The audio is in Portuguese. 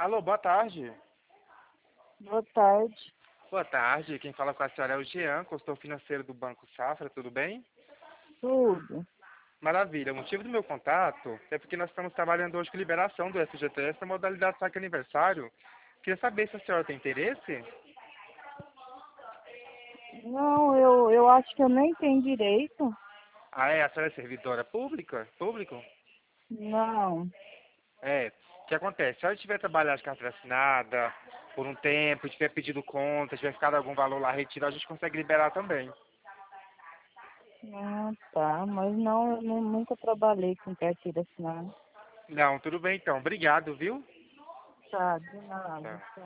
Alô, boa tarde. Boa tarde. Boa tarde, quem fala com a senhora é o Jean, consultor financeiro do Banco Safra, tudo bem? Tudo. Maravilha, o motivo do meu contato é porque nós estamos trabalhando hoje com liberação do FGTS na modalidade saque aniversário. Queria saber se a senhora tem interesse? Não, eu acho que eu nem tenho direito. Ah, é? A senhora é servidora pública? Público? Não. É. O que acontece? Se a senhora tiver trabalhado de carteira assinada por um tempo, tiver pedido conta, tiver ficado algum valor lá retirado, a gente consegue liberar também. Ah, tá. Mas não, nunca trabalhei com carteira assinada. Não, tudo bem então. Obrigado, viu? Tá, de nada. Tá.